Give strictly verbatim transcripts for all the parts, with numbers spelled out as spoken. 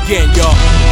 again, y'all.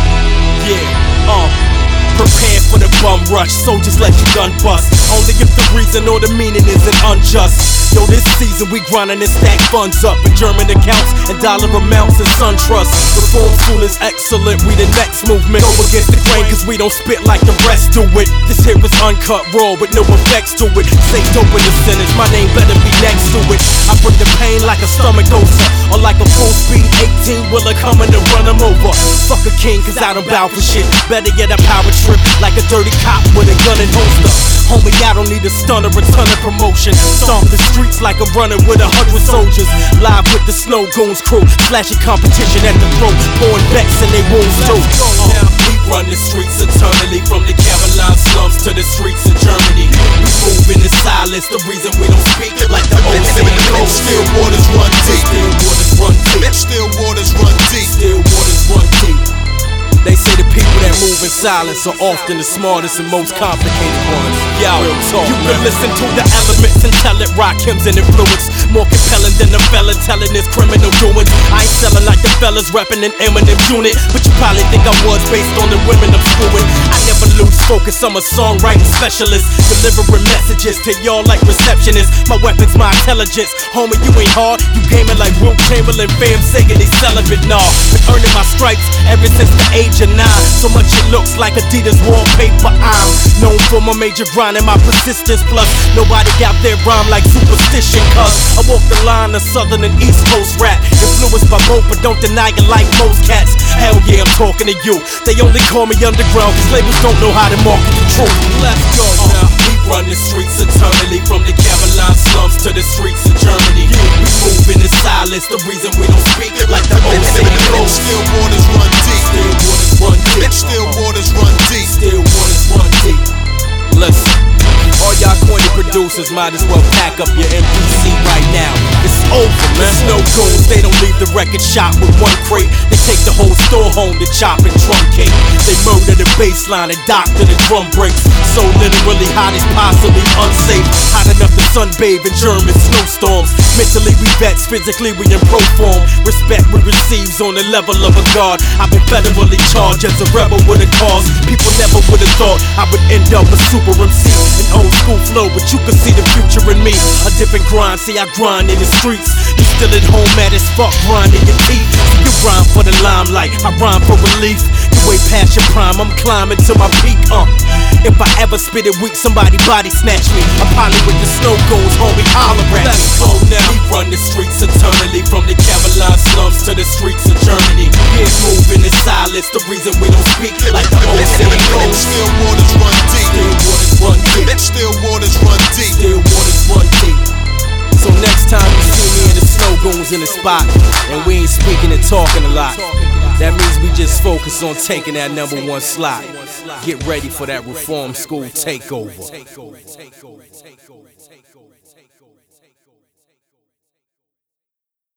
Yeah, uh. Prepare for the bum rush, soldiers let your gun bust. Only if the reason or the meaning isn't unjust. Yo, this season we grindin' and stack funds up in German accounts and dollar amounts in Sun Trust. Reform school is excellent, we the next movement. Go against the grain cause we don't spit like the rest do it. This here is uncut raw with no effects to it. Stay dope in the sentence, my name better be next to it. I bring the pain like a stomach ulcer, or like a full speed eighteen wheeler coming to run them over. Fuck a king cause I don't bow for shit. Better get a power trip like a dirty cop with a gun and holster. Homie, I don't need a stun or a ton of promotion. Stomp the streets like I'm running with a hundred soldiers. Live with the Snow Goons crew, slashing competition at the throat, pouring becks in they wounds too. Uh, we run the streets eternally, from the Caroline slums to the streets of Germany. We move in the silence, the reason we don't speak like the old saying goes. Still waters run deep. Still waters run deep. Still waters run deep. Still waters run deep. They say the people that move in silence are often the smartest and most complicated ones. Y'all, real talk. You can listen to the elements and tell it rock hymns and influence. More compelling than the fella telling his criminal doings. I ain't selling like the fellas rapping in Eminem unit, but you probably think I was based on the women I'm screwing. I never lose focus, I'm a songwriting specialist, delivering messages to y'all like receptionists. My weapon's my intelligence. Homie, you ain't hard, you gaming like Wilt Chamberlain, fam saying they celibate. Nah, been earning my stripes ever since the age of nine. So much it looks like Adidas wallpaper. I'm known for my major grind and my persistence. Plus, nobody out there rhyme like superstition. Cause I walk the line of southern and east coast rap, influenced by both, but don't deny it like most cats. Hell yeah, I'm talking to you. They only call me underground cause labels don't know how to market the truth. Let's go now. We run the streets eternally, from the Caroline slums to the streets of Germany. We move in the silence, the reason we don't speak like the old saying goes. Still waters run deep. Still waters run deep. Still waters run deep. Still waters run deep. Listen, all y'all corny producers might as well pack up your M P C right now. It's over, man. Snow Goons, they don't leave the record shop with one crate. They take the whole store home to chop and truncate. They murder the bass line and doctor the drum breaks. So literally hot as possibly unsafe. Hot enough to sunbathe in German snowstorms. Mentally we vets, physically we in pro form. Respect we receives on the level of a god. I've been federally charged as a rebel with a cause. People never would've thought I would end up a super M C. An old school flow, but you can see the future in me. A different grind, see I grind in the streets. You still at home mad as fuck, grinding your teeth. You rhyme for the limelight, I rhyme for relief. You way past your prime, I'm climbing to my peak, uh. If I ever spit it weak, somebody body snatch me. I'm probably with the Snow Goons, homie, holler at me. Let's go now. We run the streets eternally, from the Caroline slums to the streets of Germany. We move in the silence, the reason we don't speak like the old saying goes. Still waters run deep. Still waters run deep. Still waters run deep. Still waters run deep. So next time you see me and the Snow Goons in the spot, and we ain't speaking and talking a lot, that means we just focus on taking that number one slot. Get ready for that Reform School takeover.